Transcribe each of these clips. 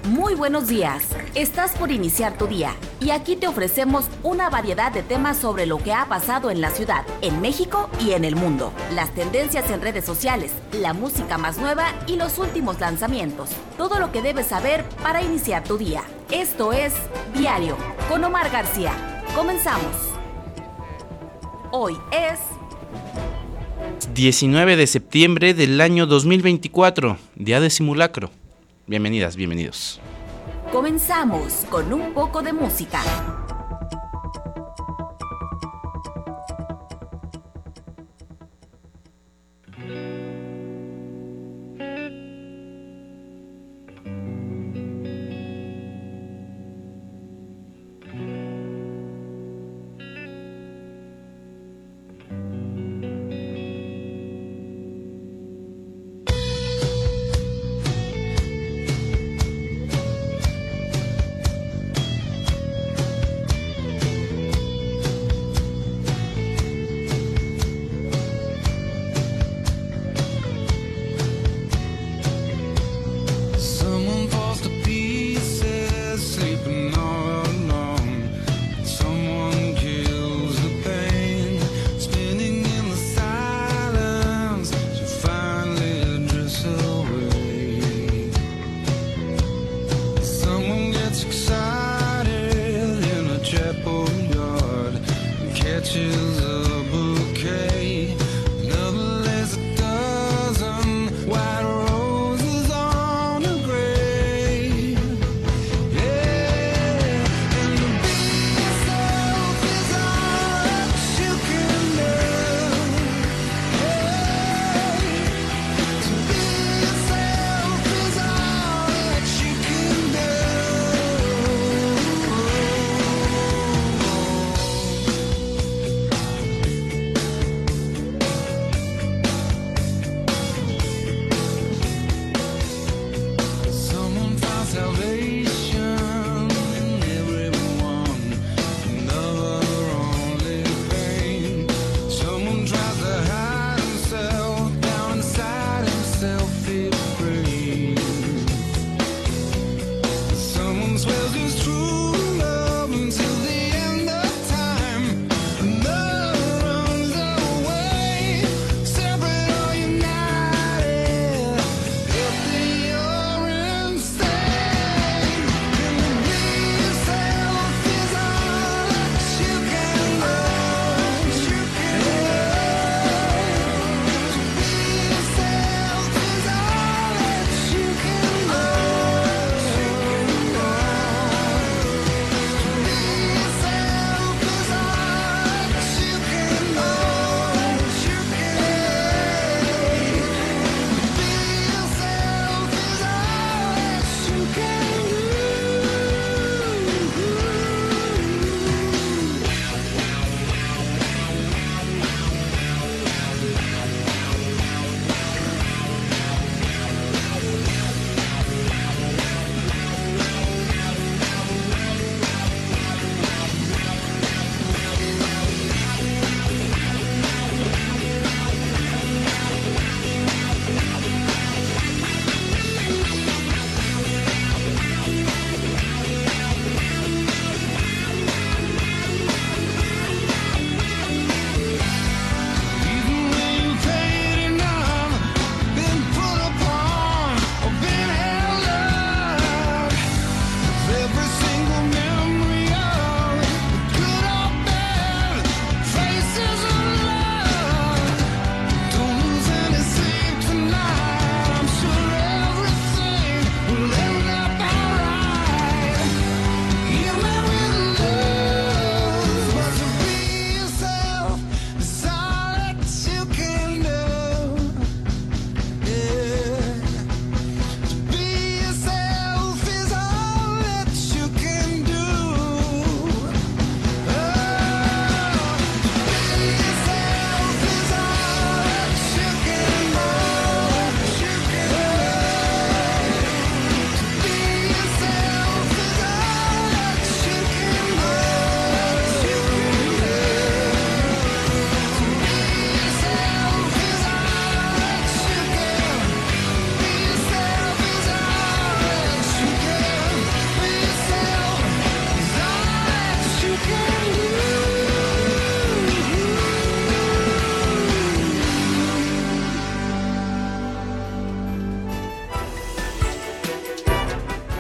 Muy buenos días. Estás por iniciar tu día y aquí te ofrecemos una variedad de temas sobre lo que ha pasado en la ciudad, en México y en el mundo. Las tendencias en redes sociales, la música más nueva y los últimos lanzamientos. Todo lo que debes saber para iniciar tu día. Esto es Diario con Omar García. Comenzamos. Hoy es 19 de septiembre del año 2024, día de simulacro. Bienvenidas, bienvenidos. Comenzamos con un poco de música.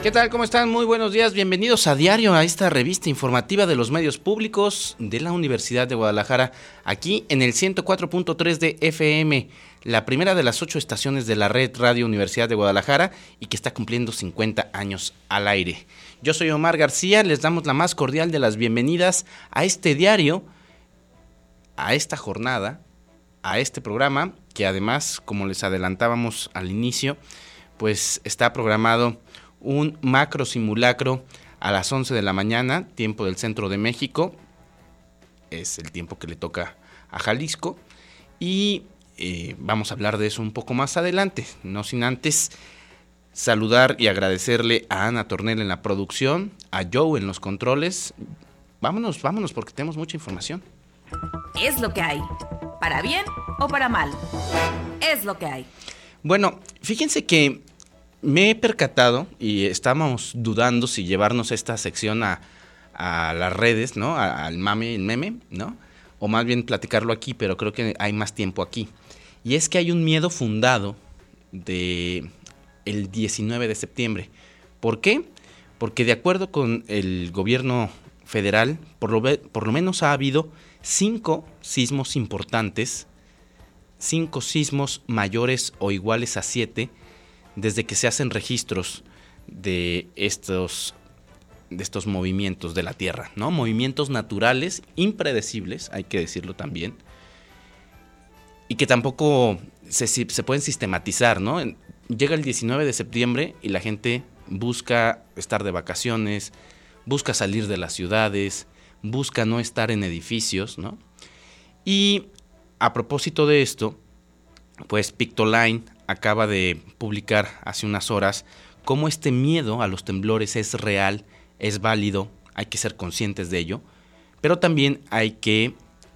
¿Qué tal? ¿Cómo están? Muy buenos días. Bienvenidos a Diario, a esta revista informativa de los medios públicos de la Universidad de Guadalajara, aquí en el 104.3 de FM, la primera de las 8 estaciones de la red Radio Universidad de Guadalajara y que está cumpliendo 50 años al aire. Yo soy Omar García, les damos la más cordial de las bienvenidas a este diario, a esta jornada, a este programa, que además, como les adelantábamos al inicio, pues está programado un macro simulacro a las 11 de la mañana, tiempo del centro de México, es el tiempo que le toca a Jalisco, y vamos a hablar de eso un poco más adelante, no sin antes saludar y agradecerle a Ana Tornel en la producción, a Joe en los controles. Vámonos porque tenemos mucha información. Es lo que hay, para bien o para mal, es lo que hay. Bueno, fíjense que me he percatado y estamos dudando si llevarnos esta sección a las redes, ¿no? Al meme, ¿no? O más bien platicarlo aquí, pero creo que hay más tiempo aquí. Y es que hay un miedo fundado de el 19 de septiembre. ¿Por qué? Porque de acuerdo con el gobierno federal, por lo menos ha habido 5 sismos importantes, 5 sismos mayores o iguales a 7, desde que se hacen registros de estos movimientos de la Tierra, ¿no? Movimientos naturales, impredecibles, hay que decirlo también, y que tampoco se pueden sistematizar, ¿no? Llega el 19 de septiembre y la gente busca estar de vacaciones, busca salir de las ciudades, busca no estar en edificios, ¿no? Y a propósito de esto, pues Pictoline acaba de publicar hace unas horas cómo este miedo a los temblores es real, es válido, hay que ser conscientes de ello, pero también hay que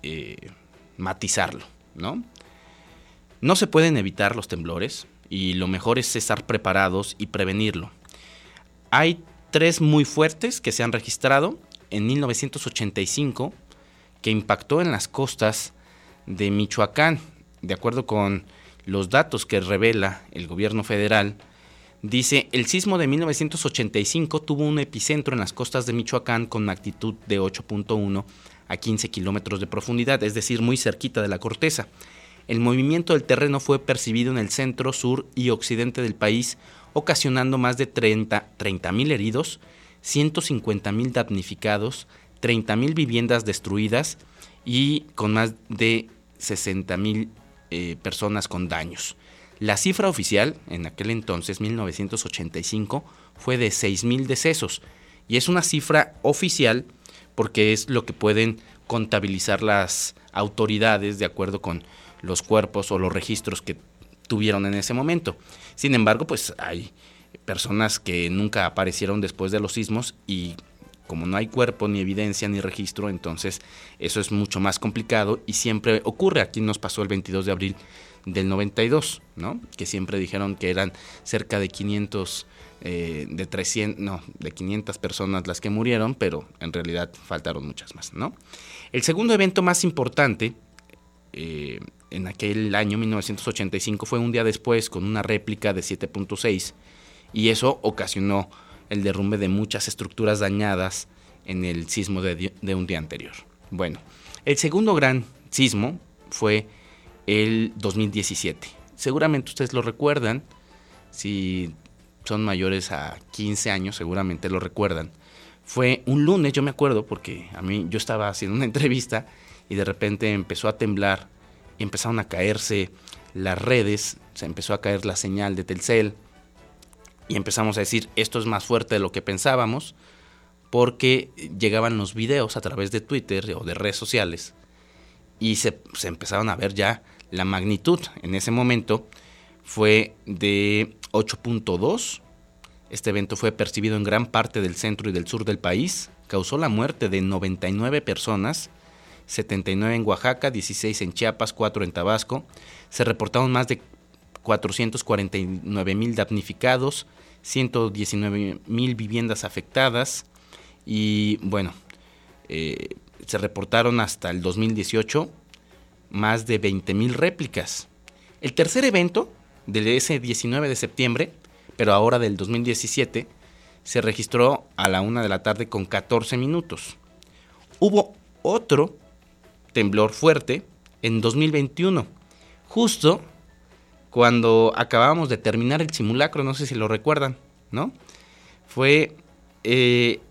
matizarlo, ¿no? No se pueden evitar los temblores y lo mejor es estar preparados y prevenirlo. Hay 3 muy fuertes que se han registrado en 1985 que impactó en las costas de Michoacán. De acuerdo con los datos que revela el gobierno federal, dice, el sismo de 1985 tuvo un epicentro en las costas de Michoacán con magnitud de 8.1 a 15 kilómetros de profundidad, es decir, muy cerquita de la corteza. El movimiento del terreno fue percibido en el centro, sur y occidente del país, ocasionando más de 30,000 heridos, 150,000 damnificados, 30,000 viviendas destruidas y con más de 60,000 personas con daños. La cifra oficial, en aquel entonces, 1985, fue de 6,000 decesos. Y es una cifra oficial porque es lo que pueden contabilizar las autoridades de acuerdo con los cuerpos o los registros que tuvieron en ese momento. Sin embargo, pues hay personas que nunca aparecieron después de los sismos y como no hay cuerpo, ni evidencia, ni registro, entonces eso es mucho más complicado y siempre ocurre. Aquí nos pasó el 22 de abril del 92, ¿no? Que siempre dijeron que eran cerca de 500, de 500 personas las que murieron, pero en realidad faltaron muchas más, ¿no? El segundo evento más importante en aquel año 1985 fue un día después con una réplica de 7.6 y eso ocasionó el derrumbe de muchas estructuras dañadas en el sismo de un día anterior. Bueno, el segundo gran sismo fue el 2017. Seguramente ustedes lo recuerdan, si son mayores a 15 años seguramente lo recuerdan. Fue un lunes, yo me acuerdo, porque yo estaba haciendo una entrevista y de repente empezó a temblar y empezaron a caerse las redes, se empezó a caer la señal de Telcel y empezamos a decir, esto es más fuerte de lo que pensábamos, porque llegaban los videos a través de Twitter o de redes sociales y se empezaron a ver ya la magnitud. En ese momento fue de 8.2. Este evento fue percibido en gran parte del centro y del sur del país, causó la muerte de 99 personas, 79 en Oaxaca, 16 en Chiapas, 4 en Tabasco. Se reportaron más de 449,000 damnificados, 119,000 viviendas afectadas y bueno, se reportaron hasta el 2018 más de 20,000 réplicas. El tercer evento de ese 19 de septiembre, pero ahora del 2017, se registró a la 1 de la tarde con 14 minutos. Hubo otro temblor fuerte en 2021, justo cuando acabábamos de terminar el simulacro, no sé si lo recuerdan, ¿no? Fue en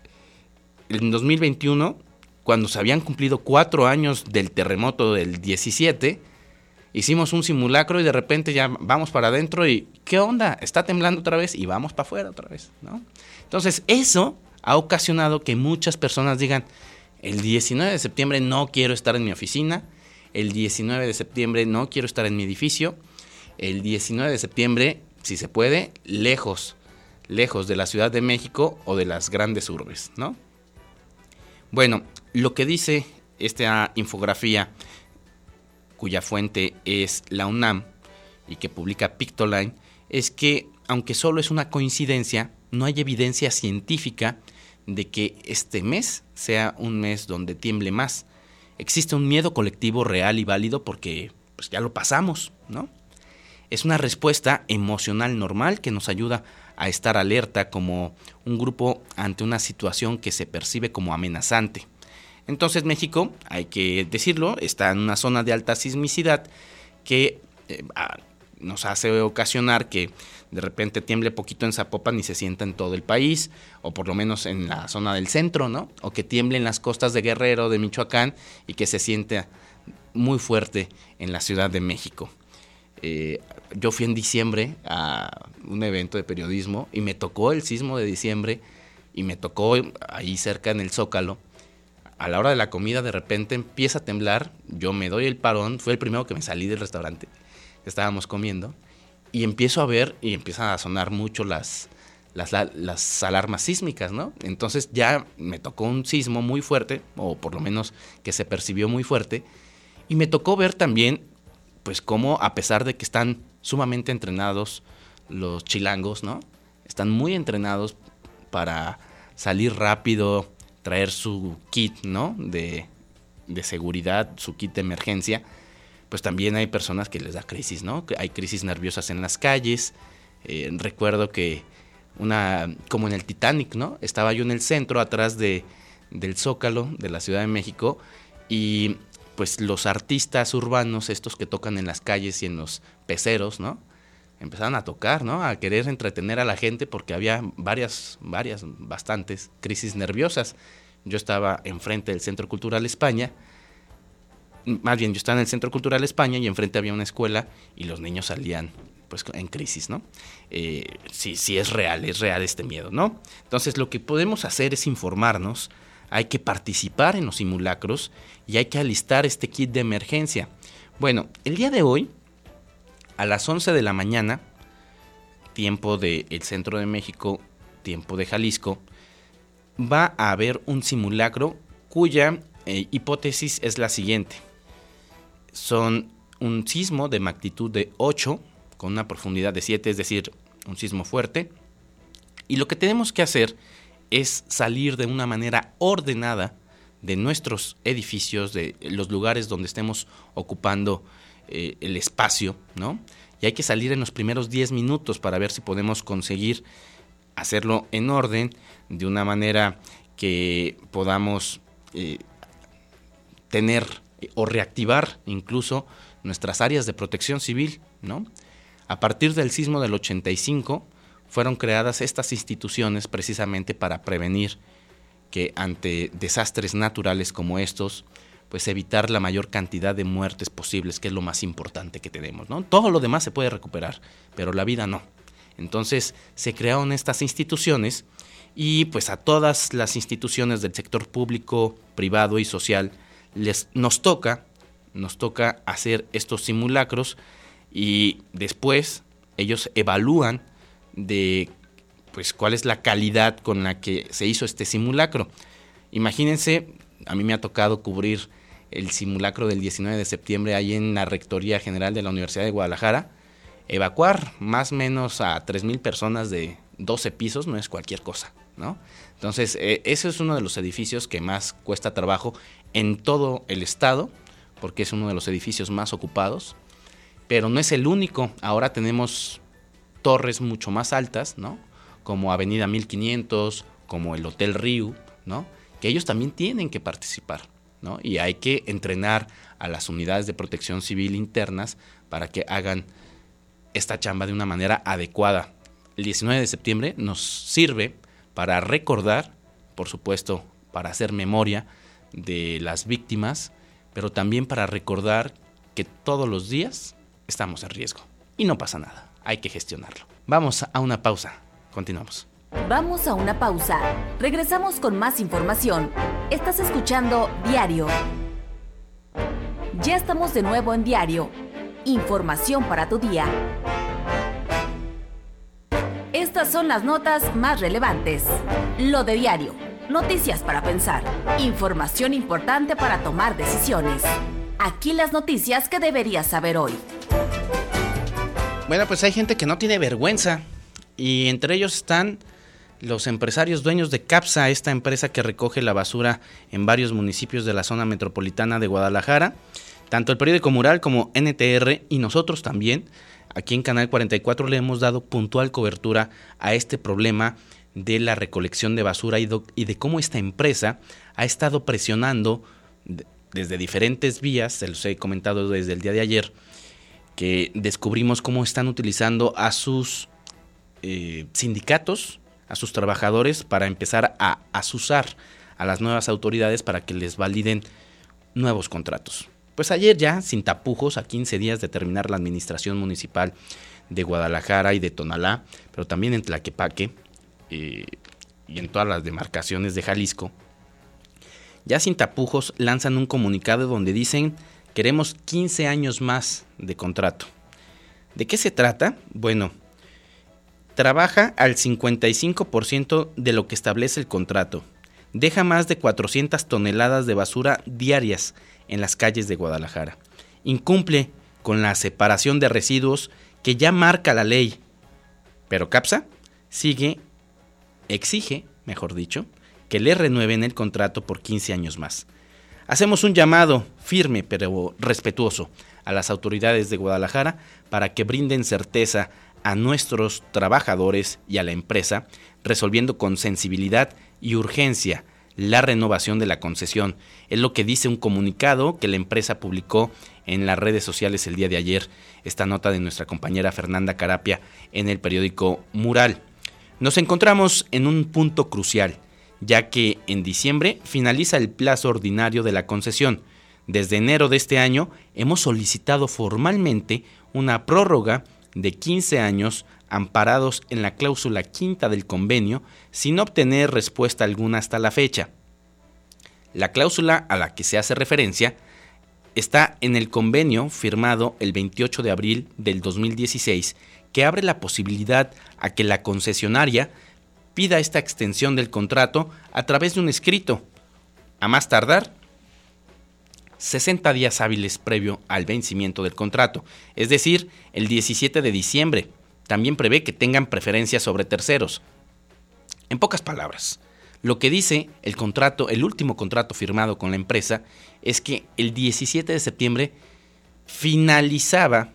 2021, cuando se habían cumplido 4 años del terremoto del 17, hicimos un simulacro y de repente ya vamos para adentro y ¿qué onda? Está temblando otra vez y vamos para afuera otra vez, ¿no? Entonces eso ha ocasionado que muchas personas digan, el 19 de septiembre no quiero estar en mi oficina, el 19 de septiembre no quiero estar en mi edificio, el 19 de septiembre, si se puede, lejos de la Ciudad de México o de las grandes urbes, ¿no? Bueno, lo que dice esta infografía, cuya fuente es la UNAM y que publica Pictoline, es que, aunque solo es una coincidencia, no hay evidencia científica de que este mes sea un mes donde tiemble más. Existe un miedo colectivo real y válido porque pues, ya lo pasamos, ¿no? Es una respuesta emocional normal que nos ayuda a estar alerta como un grupo ante una situación que se percibe como amenazante. Entonces México, hay que decirlo, está en una zona de alta sismicidad que nos hace ocasionar que de repente tiemble poquito en Zapopan y se sienta en todo el país, o por lo menos en la zona del centro, ¿no? O que tiemble en las costas de Guerrero, de Michoacán, y que se sienta muy fuerte en la Ciudad de México. Yo fui en diciembre a un evento de periodismo y me tocó el sismo de diciembre y me tocó ahí cerca en el Zócalo. A la hora de la comida de repente empieza a temblar, yo me doy el parón, fue el primero que me salí del restaurante, estábamos comiendo, y empiezo a ver y empiezan a sonar mucho las alarmas sísmicas, ¿no? Entonces ya me tocó un sismo muy fuerte, o por lo menos que se percibió muy fuerte, y me tocó ver también pues cómo, a pesar de que están sumamente entrenados los chilangos, ¿no? Están muy entrenados para salir rápido, traer su kit, ¿no? de seguridad, su kit de emergencia. Pues también hay personas que les da crisis, ¿no? Hay crisis nerviosas en las calles. Recuerdo que como en el Titanic, ¿no? Estaba yo en el centro, atrás del Zócalo de la Ciudad de México, y pues los artistas urbanos, estos que tocan en las calles y en los peceros, ¿no? Empezaron a tocar, ¿no? A querer entretener a la gente porque había bastantes crisis nerviosas. Yo estaba enfrente del Centro Cultural España, más bien yo estaba en el Centro Cultural España y enfrente había una escuela y los niños salían pues en crisis, ¿no? Sí es real este miedo, ¿no? Entonces lo que podemos hacer es informarnos, hay que participar en los simulacros y hay que alistar este kit de emergencia. Bueno, el día de hoy, a las 11 de la mañana, tiempo del centro de México, tiempo de Jalisco, va a haber un simulacro cuya hipótesis es la siguiente. Son un sismo de magnitud de 8 con una profundidad de 7, es decir, un sismo fuerte. Y lo que tenemos que hacer es salir de una manera ordenada de nuestros edificios, de los lugares donde estemos ocupando el espacio, ¿no? Y hay que salir en los primeros 10 minutos para ver si podemos conseguir hacerlo en orden, de una manera que podamos tener o reactivar incluso nuestras áreas de protección civil, ¿no? A partir del sismo del 85 fueron creadas estas instituciones precisamente para prevenir que ante desastres naturales como estos, pues evitar la mayor cantidad de muertes posibles, que es lo más importante que tenemos, ¿no? Todo lo demás se puede recuperar, pero la vida no. Entonces se crearon estas instituciones y pues a todas las instituciones del sector público, privado y social nos toca hacer estos simulacros y después ellos evalúan de pues cuál es la calidad con la que se hizo este simulacro. Imagínense, a mí me ha tocado cubrir el simulacro del 19 de septiembre ahí en la Rectoría General de la Universidad de Guadalajara. Evacuar más o menos a 3,000 personas de 12 pisos no es cualquier cosa, ¿no? Entonces, ese es uno de los edificios que más cuesta trabajo en todo el estado, porque es uno de los edificios más ocupados, pero no es el único. Ahora tenemos torres mucho más altas, ¿no? como Avenida 1500, como el Hotel Riu, ¿no? Que ellos también tienen que participar, ¿no? Y hay que entrenar a las unidades de protección civil internas para que hagan esta chamba de una manera adecuada. El 19 de septiembre nos sirve para recordar, por supuesto, para hacer memoria de las víctimas, pero también para recordar que todos los días estamos en riesgo y no pasa nada, hay que gestionarlo. Vamos a una pausa, continuamos. Vamos a una pausa, regresamos con más información. Estás escuchando Diario. Ya estamos de nuevo en Diario, información para tu día. Estas son las notas más relevantes. Lo de Diario. Noticias para pensar. Información importante para tomar decisiones. Aquí las noticias que deberías saber hoy. Bueno, pues hay gente que no tiene vergüenza. Y entre ellos están los empresarios dueños de Capsa, esta empresa que recoge la basura en varios municipios de la zona metropolitana de Guadalajara. Tanto el periódico Mural como NTR y nosotros también, aquí en Canal 44, le hemos dado puntual cobertura a este problema de la recolección de basura y de cómo esta empresa ha estado presionando desde diferentes vías. Se los he comentado desde el día de ayer, que descubrimos cómo están utilizando a sus sindicatos, a sus trabajadores, para empezar a azuzar a las nuevas autoridades para que les validen nuevos contratos. Pues ayer ya, sin tapujos, a 15 días de terminar la administración municipal de Guadalajara y de Tonalá, pero también en Tlaquepaque y en todas las demarcaciones de Jalisco, ya sin tapujos lanzan un comunicado donde dicen: queremos 15 años más de contrato. ¿De qué se trata? Bueno, trabaja al 55% de lo que establece el contrato. Deja más de 400 toneladas de basura diarias en las calles de Guadalajara. Incumple con la separación de residuos que ya marca la ley. Pero Capsa exige, mejor dicho, que le renueven el contrato por 15 años más. Hacemos un llamado firme pero respetuoso a las autoridades de Guadalajara para que brinden certeza a nuestros trabajadores y a la empresa, resolviendo con sensibilidad y urgencia la renovación de la concesión. Es lo que dice un comunicado que la empresa publicó en las redes sociales el día de ayer. Esta nota de nuestra compañera Fernanda Carapia en el periódico Mural. Nos encontramos en un punto crucial, ya que en diciembre finaliza el plazo ordinario de la concesión. Desde enero de este año hemos solicitado formalmente una prórroga de 15 años amparados en la cláusula quinta del convenio, sin obtener respuesta alguna hasta la fecha. La cláusula a la que se hace referencia está en el convenio firmado el 28 de abril del 2016, que abre la posibilidad a que la concesionaria pida esta extensión del contrato a través de un escrito, a más tardar 60 días hábiles previo al vencimiento del contrato, es decir, el 17 de diciembre. También prevé que tengan preferencia sobre terceros. En pocas palabras, lo que dice el contrato, el último contrato firmado con la empresa, es que el 17 de septiembre finalizaba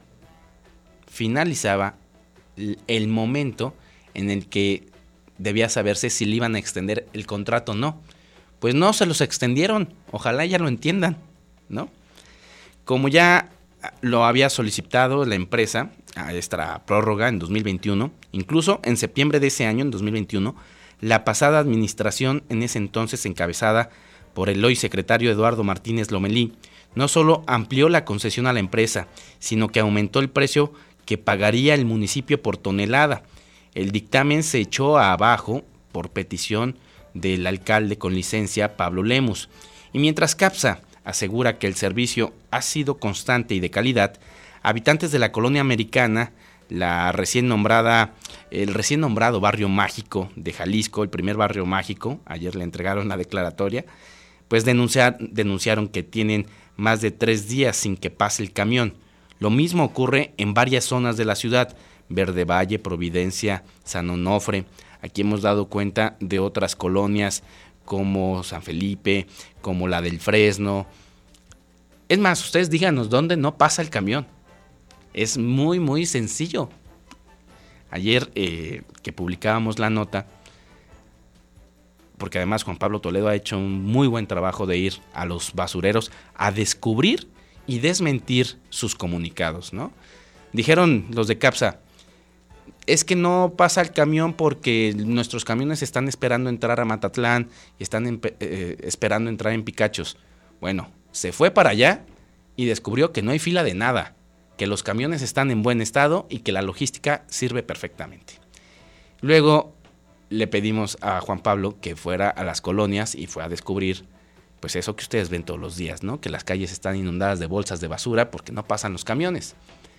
el momento en el que debía saberse si le iban a extender el contrato o no. Pues no se los extendieron, ojalá ya lo entiendan, ¿no? Como ya lo había solicitado la empresa a esta prórroga en 2021, incluso en septiembre de ese año, en 2021, la pasada administración, en ese entonces encabezada por el hoy secretario Eduardo Martínez Lomelí, no solo amplió la concesión a la empresa, sino que aumentó el precio que pagaría el municipio por tonelada. El dictamen se echó abajo por petición del alcalde con licencia Pablo Lemus. Y mientras Capsa asegura que el servicio ha sido constante y de calidad, habitantes de la colonia americana, el recién nombrado barrio mágico de Jalisco, el primer barrio mágico, ayer le entregaron la declaratoria, pues denunciaron que tienen más de 3 días sin que pase el camión. Lo mismo ocurre en varias zonas de la ciudad, Verde Valle, Providencia, San Onofre. Aquí hemos dado cuenta de otras colonias como San Felipe, como la del Fresno. Es más, ustedes díganos dónde no pasa el camión. Es muy, muy sencillo. Ayer que publicábamos la nota, porque además Juan Pablo Toledo ha hecho un muy buen trabajo de ir a los basureros a descubrir y desmentir sus comunicados, ¿no? Dijeron los de CAPSA, es que no pasa el camión porque nuestros camiones están esperando entrar a Matatlán y están esperando entrar en Picachos. Bueno, se fue para allá y descubrió que no hay fila de nada, que los camiones están en buen estado y que la logística sirve perfectamente. Luego le pedimos a Juan Pablo que fuera a las colonias y fue a descubrir pues eso que ustedes ven todos los días, ¿no? Que las calles están inundadas de bolsas de basura porque no pasan los camiones.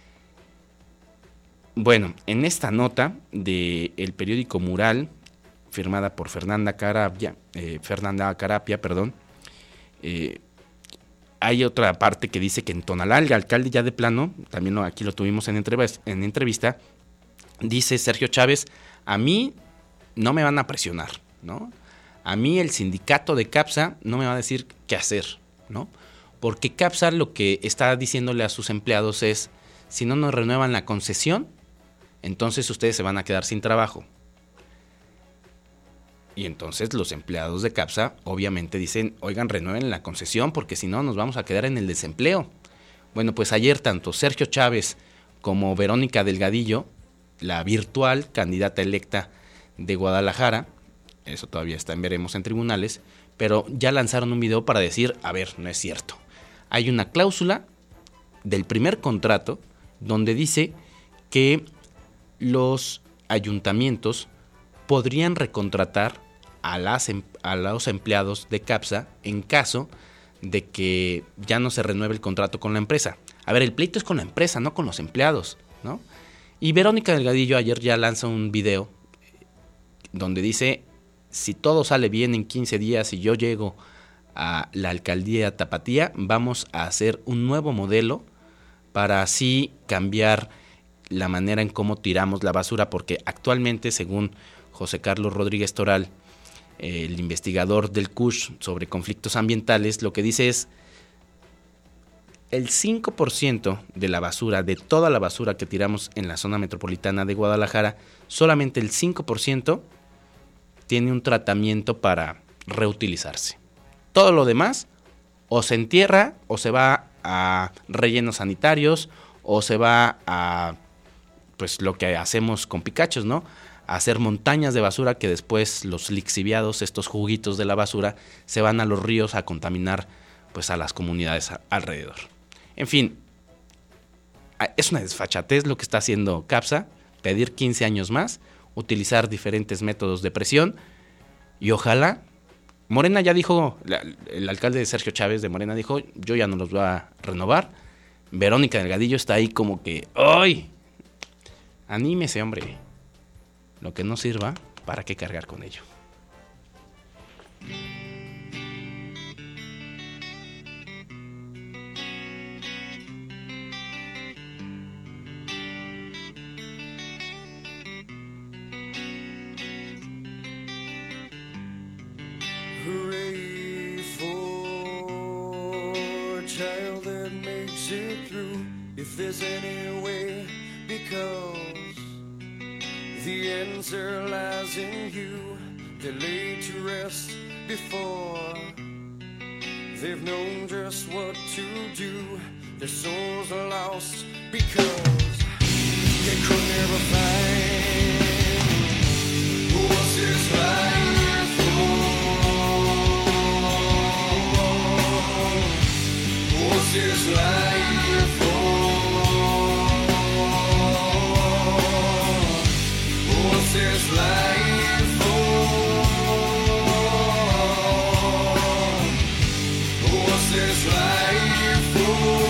Bueno, en esta nota del periódico Mural, firmada por Fernanda Carapia, hay otra parte que dice que en Tonalá el alcalde ya de plano, también aquí lo tuvimos en entrevista, dice Sergio Chávez, a mí no me van a presionar, ¿no? A mí el sindicato de CAPSA no me va a decir qué hacer, ¿no? Porque CAPSA lo que está diciéndole a sus empleados es, si no nos renuevan la concesión, entonces ustedes se van a quedar sin trabajo. Y entonces los empleados de CAPSA obviamente dicen, oigan, renueven la concesión porque si no nos vamos a quedar en el desempleo. Bueno, pues ayer tanto Sergio Chávez como Verónica Delgadillo, la virtual candidata electa de Guadalajara, eso todavía está en veremos en tribunales, pero ya lanzaron un video para decir, a ver, no es cierto. Hay una cláusula del primer contrato donde dice que los ayuntamientos podrían recontratar a los empleados de CAPSA en caso de que ya no se renueve el contrato con la empresa. A ver, el pleito es con la empresa, no con los empleados, ¿no? Y Verónica Delgadillo ayer ya lanza un video donde dice, si todo sale bien en 15 días y yo llego a la alcaldía Tapatía, vamos a hacer un nuevo modelo para así cambiar la manera en cómo tiramos la basura, porque actualmente, según José Carlos Rodríguez Toral, el investigador del CUSH sobre conflictos ambientales, lo que dice es el 5% de la basura, de toda la basura que tiramos en la zona metropolitana de Guadalajara, solamente el 5% tiene un tratamiento para reutilizarse. Todo lo demás o se entierra o se va a rellenos sanitarios o se va a pues lo que hacemos con Picachos, ¿no? A hacer montañas de basura que después los lixiviados, estos juguitos de la basura, se van a los ríos a contaminar pues a las comunidades alrededor. En fin, es una desfachatez lo que está haciendo CAPSA, pedir 15 años más, utilizar diferentes métodos de presión y ojalá, Morena ya dijo, el alcalde de Sergio Chávez de Morena dijo, yo ya no los voy a renovar. Verónica Delgadillo está ahí como que, ¡ay! Anímese, hombre. Lo que no sirva, ¿para qué cargar con ello? Hooray for a child that makes it through, if there's any way, because the answer lies in you. They're laid to rest before they've known just what to do. Their souls are lost because they could never find what's this life for. What's this life for? What's this life for? What's this life for?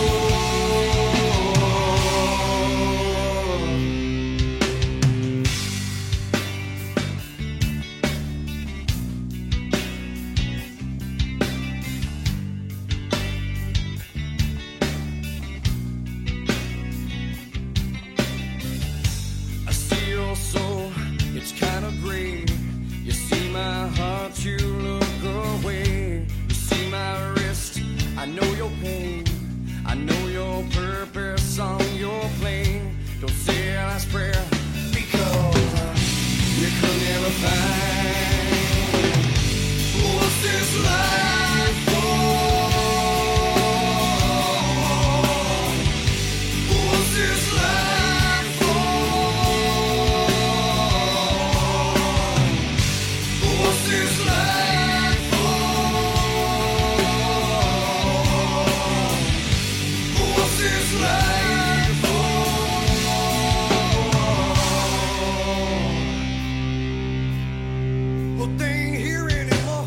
Well, they ain't here anymore.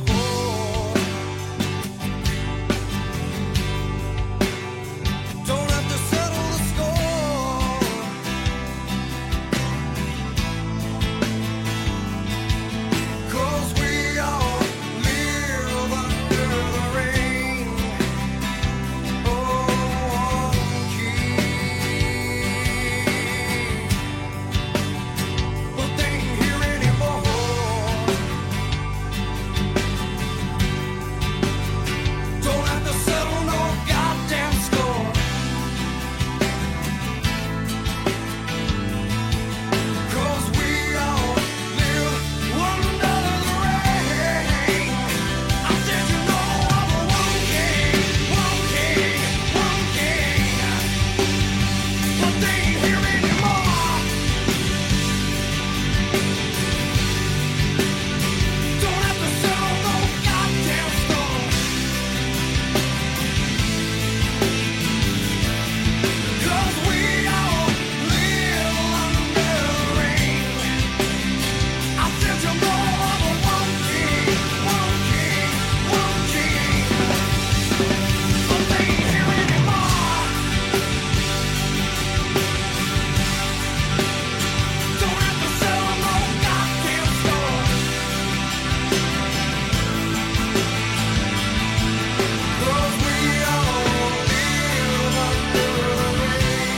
Don't have to settle the score. 'Cause we all live under the rain. Oh, key. But they ain't here anymore. Don't have to settle no goddamn score. 'Cause we all live under the rain. I said you know I'm a one king. But they ain't here anymore. Don't have to settle no goddamn score. 'Cause we all live under the rain. I said you know I'm a one king. But they ain't here anymore. Don't have to settle no goddamn score. 'Cause we all live under the rain.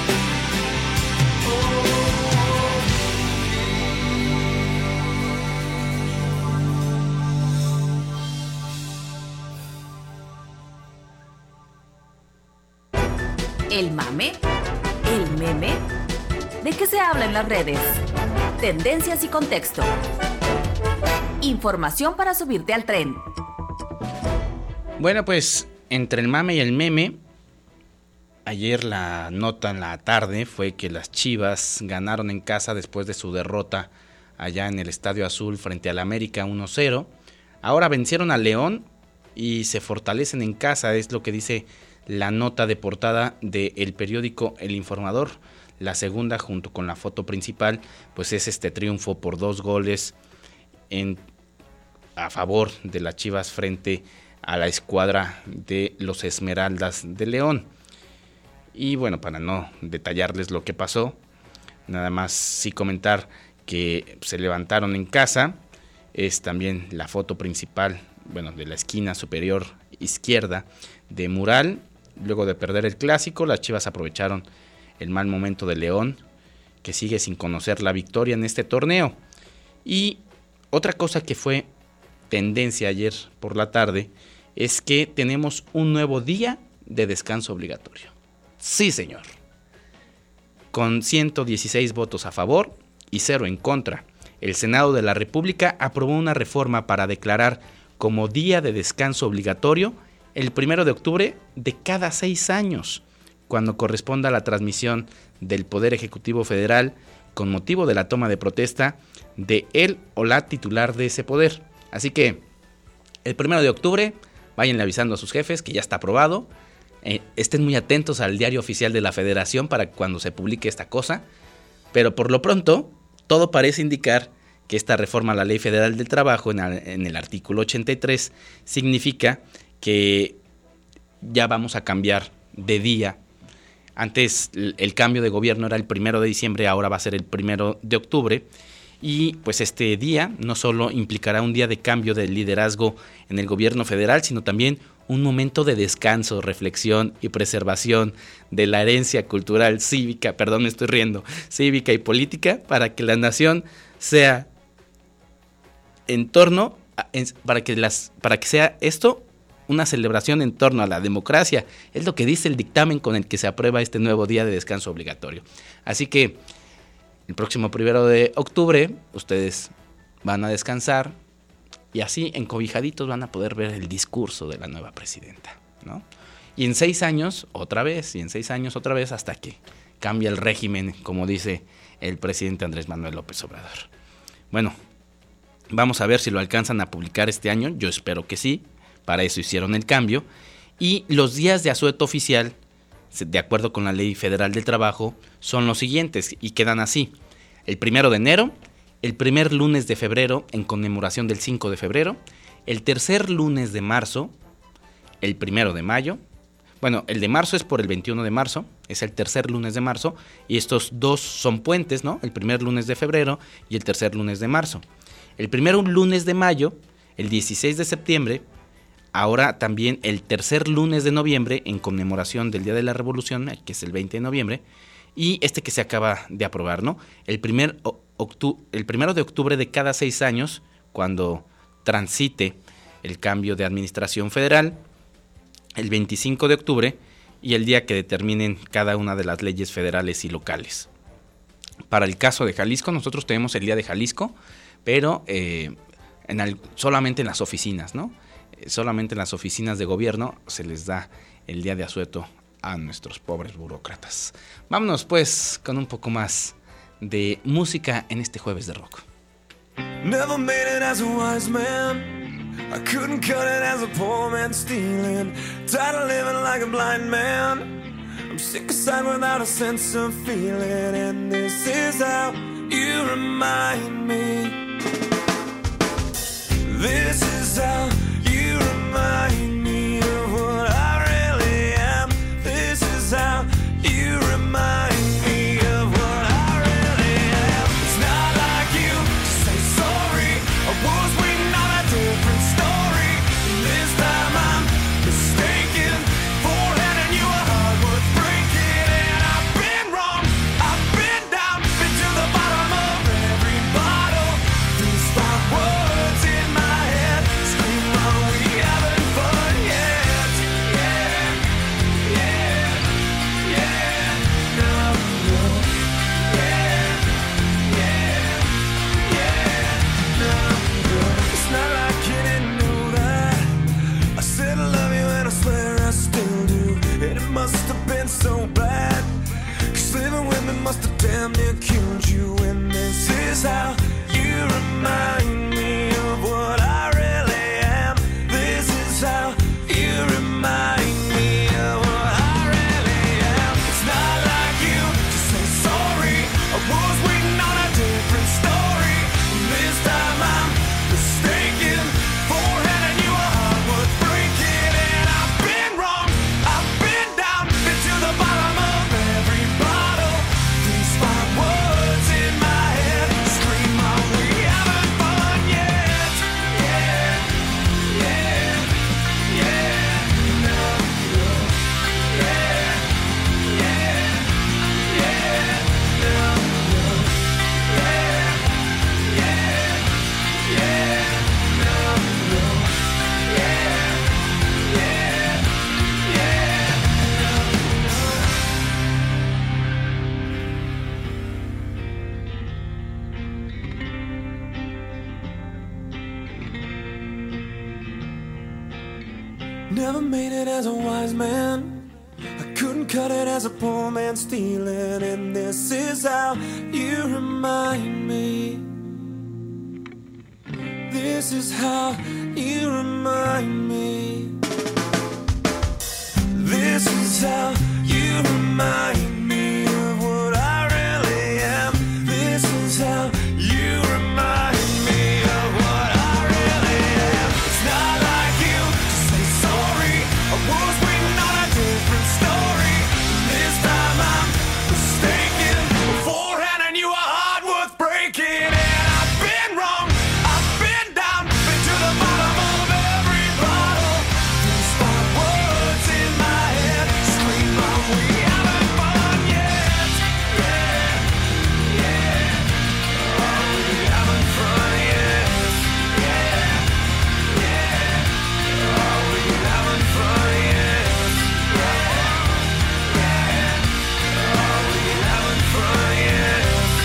¿El mame? ¿El meme? ¿De qué se habla en las redes? Tendencias y contexto. Información para subirte al tren. Bueno, pues entre el mame y el meme, ayer la nota en la tarde fue que las Chivas ganaron en casa después de su derrota allá en el Estadio Azul frente al América 1-0. Ahora vencieron a León y se fortalecen en casa, es lo que dice la nota de portada del periódico El Informador. La segunda, junto con la foto principal, pues es este triunfo por 2 goles a favor de las Chivas frente a la escuadra de los Esmeraldas de León. Y bueno, para no detallarles lo que pasó, nada más sí comentar que se levantaron en casa. Es también la foto principal, bueno, de la esquina superior izquierda de mural. Luego de perder el clásico, las Chivas aprovecharon el mal momento de León, que sigue sin conocer la victoria en este torneo. Y otra cosa que fue tendencia ayer por la tarde es que tenemos un nuevo día de descanso obligatorio. Sí, señor. Con 116 votos a favor y 0 en contra, el Senado de la República aprobó una reforma para declarar como día de descanso obligatorio el 1 de octubre de cada 6 años, cuando corresponda la transmisión del Poder Ejecutivo Federal con motivo de la toma de protesta de él o la titular de ese poder. Así que el 1 de octubre, váyanle avisando a sus jefes que ya está aprobado. Estén muy atentos al diario oficial de la Federación para cuando se publique esta cosa. Pero por lo pronto, todo parece indicar que esta reforma a la Ley Federal del Trabajo en el artículo 83 significa que ya vamos a cambiar de día. Antes el cambio de gobierno era el 1 de diciembre, ahora va a ser el 1 de octubre. Y pues este día no solo implicará un día de cambio de liderazgo en el gobierno federal, sino también un momento de descanso, reflexión y preservación de la herencia cultural, cívica y política, para que la nación sea para que sea esto una celebración en torno a la democracia. Es lo que dice el dictamen con el que se aprueba este nuevo día de descanso obligatorio. Así que el próximo 1 de octubre ustedes van a descansar y así encobijaditos van a poder ver el discurso de la nueva presidenta, ¿no? Y en 6 años otra vez, hasta que cambie el régimen, como dice el presidente Andrés Manuel López Obrador. Bueno, vamos a ver si lo alcanzan a publicar este año. Yo espero que sí. Para eso hicieron el cambio. Y los días de asueto oficial, de acuerdo con la Ley Federal del Trabajo, son los siguientes y quedan así: el 1 de enero, el primer lunes de febrero en conmemoración del 5 de febrero, el tercer lunes de marzo, el 1 de mayo. Bueno, el de marzo es por el 21 de marzo, es el tercer lunes de marzo, y estos dos son puentes, ¿no? El primer lunes de febrero y el tercer lunes de marzo. El primer lunes de mayo, el 16 de septiembre, ahora también el tercer lunes de noviembre en conmemoración del Día de la Revolución, que es el 20 de noviembre, y este que se acaba de aprobar, ¿no? El 1 de octubre de cada 6 años, cuando transite el cambio de administración federal, el 25 de octubre y el día que determinen cada una de las leyes federales y locales. Para el caso de Jalisco, nosotros tenemos el Día de Jalisco, pero solamente en las oficinas, ¿no? Solamente en las oficinas de gobierno se les da el día de asueto a nuestros pobres burócratas. Vámonos pues con un poco más de música en este jueves de rock. Never made it as a wise man. I couldn't cut it as a poor man stealing. Tired of living like a blind man. I'm sick aside without a sense of feeling. And this is how you remind me. This is how you remind me of what I really am. This is how you remind me of what I really am. It's not like you to say sorry. I was waiting on a different story. This time I'm mistaken for handing you a heart worth breaking. And I've been wrong, I've been down, been to the bottom of every bottle. These 5 words in my head scream, are we having fun yet? Yeah, yeah, yeah, no, no, yeah, yeah, yeah, no, no. It's not like you didn't know that. I said I love you and I swear I still do. And it must have been so bad, 'cause living with me must have damn near killed you. And this is how you remind me of what I really am. This is how you remind me of what I really am. It's not like you to say sorry. I was waiting on a different story. This time I'm mistaken for handing you a heart worth breaking. And I've been wrong, I've been down, been to the bottom of every bottle. These 5 words in my head scream, are we having fun yet? Yeah, yeah, yeah, no, no, yeah, yeah, yeah, no, no, yeah, yeah, yeah, no, no, yeah, yeah, yeah, Never made it as a wise man. I couldn't cut it as a poor man stealing. And this is how you remind me. This is how you remind me. This is how you remind me of what I really am. This is how you remind me of what I really am. It's not like you to say sorry. I was waiting on a different story. This time I'm mistaken for handing you a heart worth breaking. And I've been wrong, I've been down, been to the bottom of every bottle. These 5 words in my head scream, are we having fun yet? Yeah, yeah, are we having fun yet? Yeah, yeah, are we having fun yet? Yeah, yeah, are we having fun yet?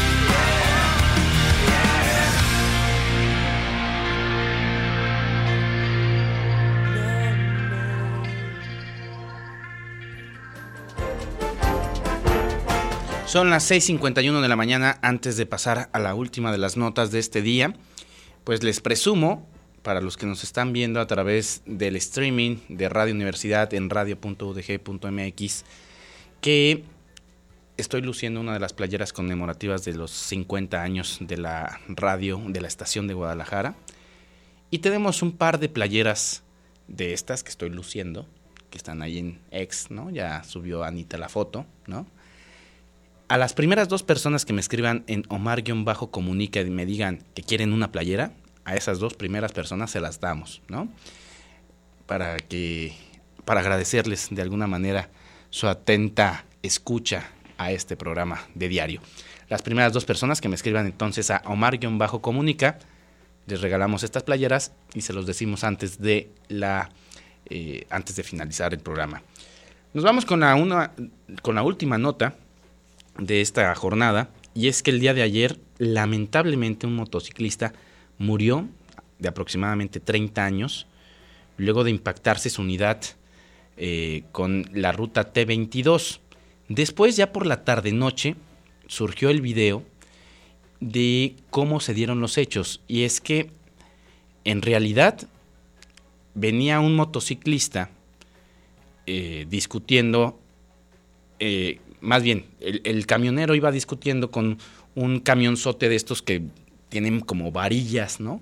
Son las 6:51 de la mañana. Antes de pasar a la última de las notas de este día, pues les presumo, para los que nos están viendo a través del streaming de Radio Universidad en radio.udg.mx, que estoy luciendo una de las playeras conmemorativas de los 50 años de la radio, de la estación de Guadalajara. Y tenemos un par de playeras de estas que estoy luciendo, que están ahí en X, ¿no? Ya subió Anita la foto, ¿no? A las primeras 2 personas que me escriban en Omar-Comunica y me digan que quieren una playera, a esas 2 primeras personas se las damos, ¿no? Para agradecerles de alguna manera su atenta escucha a este programa de diario. Las primeras 2 personas que me escriban entonces a Omar-Comunica, les regalamos estas playeras y se los decimos antes de finalizar el programa. Nos vamos con la última nota de esta jornada, y es que el día de ayer, lamentablemente, un motociclista murió de aproximadamente 30 años, luego de impactarse su unidad con la ruta T22. Después, ya por la tarde-noche, surgió el video de cómo se dieron los hechos, y es que, en realidad, venía un motociclista discutiendo, más bien, el camionero iba discutiendo con un camionzote de estos que tienen como varillas, ¿no?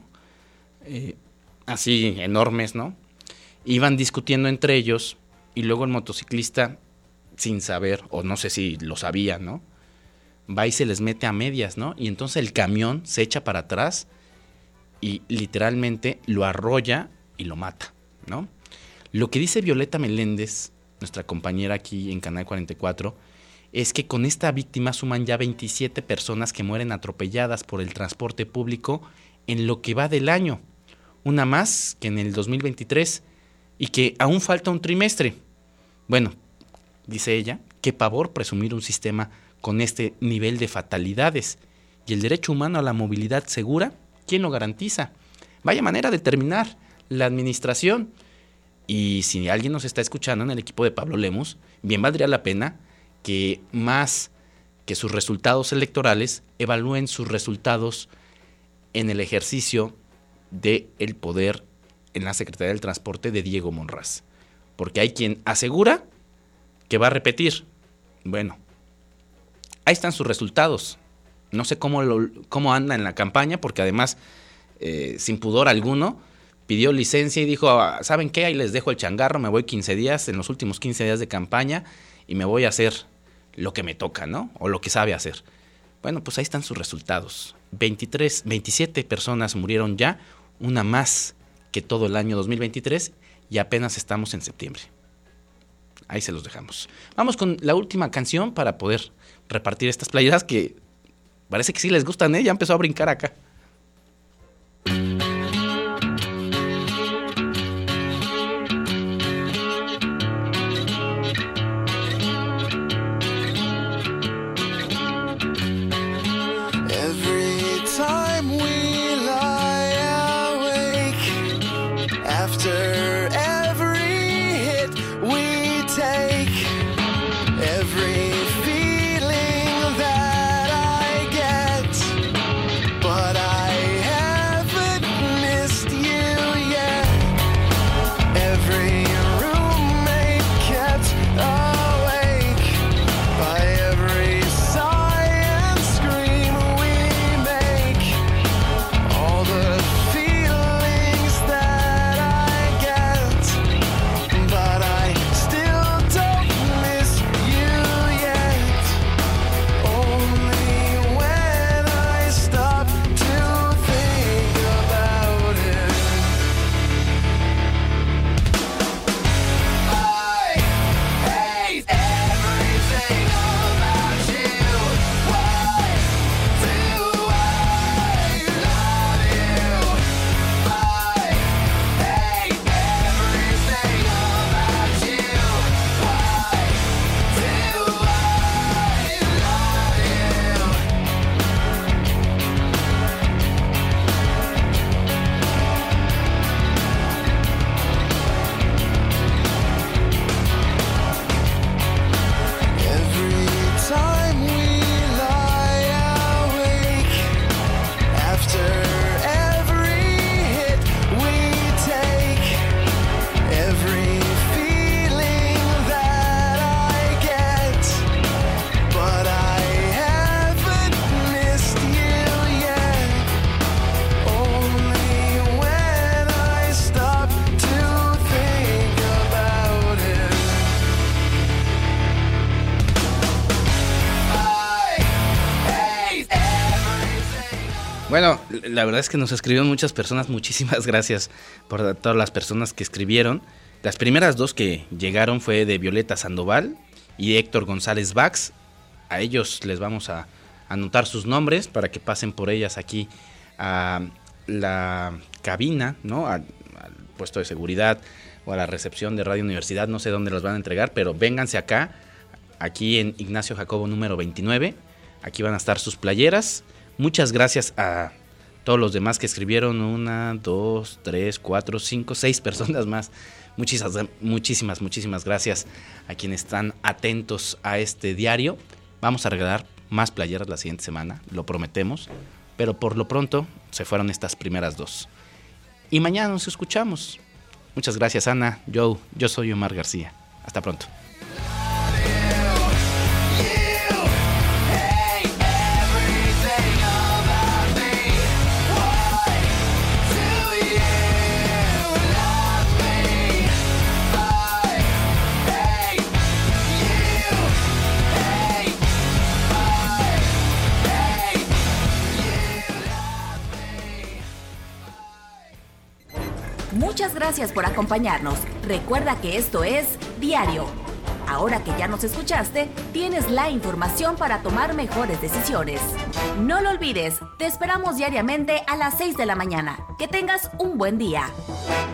Así enormes, ¿no? Iban discutiendo entre ellos y luego el motociclista, sin saber, o no sé si lo sabía, ¿no? Va y se les mete a medias, ¿no? Y entonces el camión se echa para atrás y literalmente lo arrolla y lo mata, ¿no? Lo que dice Violeta Meléndez, nuestra compañera aquí en Canal 44, es que con esta víctima suman ya 27 personas que mueren atropelladas por el transporte público en lo que va del año. Una más que en el 2023 y que aún falta un trimestre. Bueno, dice ella, qué pavor presumir un sistema con este nivel de fatalidades. Y el derecho humano a la movilidad segura, ¿quién lo garantiza? Vaya manera de terminar la administración. Y si alguien nos está escuchando en el equipo de Pablo Lemus, bien valdría la pena que más que sus resultados electorales, evalúen sus resultados en el ejercicio del poder en la Secretaría del Transporte de Diego Monraz. Porque hay quien asegura que va a repetir. Bueno, ahí están sus resultados. No sé cómo anda en la campaña, porque además, sin pudor alguno, pidió licencia y dijo, ¿saben qué? Ahí les dejo el changarro, me voy 15 días, en los últimos 15 días de campaña, y me voy a hacer lo que me toca, ¿no? O lo que sabe hacer. Bueno, pues ahí están sus resultados. 27 personas murieron ya, una más que todo el año 2023, y apenas estamos en septiembre. Ahí se los dejamos. Vamos con la última canción para poder repartir estas playeras que parece que sí les gustan, ¿eh? Ya empezó a brincar acá. All the feelings that I get Bueno, la verdad es que nos escribieron muchas personas. Muchísimas gracias por todas las personas que escribieron. Las primeras 2 que llegaron fue de Violeta Sandoval y Héctor González Bax. A ellos les vamos a anotar sus nombres para que pasen por ellas aquí a la cabina, ¿no? Al puesto de seguridad o a la recepción de Radio Universidad. No sé dónde los van a entregar, pero vénganse acá, aquí en Ignacio Jacobo número 29. Aquí van a estar sus playeras. Muchas gracias a todos los demás que escribieron. 1, 2, 3, 4, 5, 6 personas más. Muchísimas gracias a quienes están atentos a este diario. Vamos a regalar más playeras la siguiente semana, lo prometemos. Pero por lo pronto se fueron estas primeras 2. Y mañana nos escuchamos. Muchas gracias, Ana, Joe. Yo soy Omar García. Hasta pronto. Muchas gracias por acompañarnos. Recuerda que esto es Diario. Ahora que ya nos escuchaste, tienes la información para tomar mejores decisiones. No lo olvides, te esperamos diariamente a las 6 de la mañana. Que tengas un buen día.